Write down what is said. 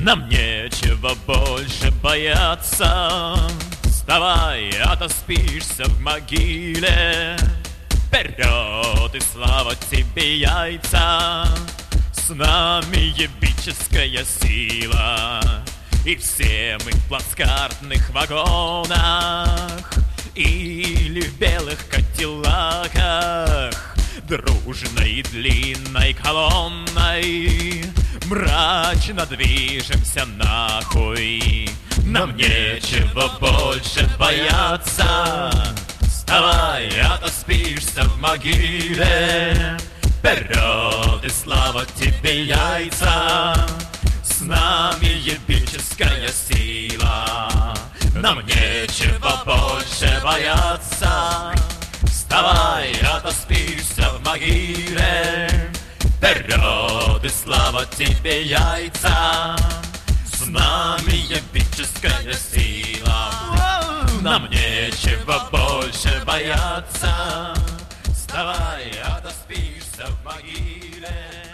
Нам нечего больше бояться. Вставай, отоспишься в могиле. Вперед, и слава тебе, яйца. С нами ебическая сила. И все мы в плацкартных вагонах или в белых кадиллаках, дружной длинной колонной мрачно движемся нахуй. Нам нечего больше бояться. Вставай, отоспишься в могиле. Вперед, и слава тебе, яйца. С нами ебическая сила. Нам нечего больше бояться. Вставай, отоспишься в могиле. Вперед, и слава тебе, яйца. С нами ебическая сила. Нам нечего больше бояться. Вставай, отоспишься в могиле.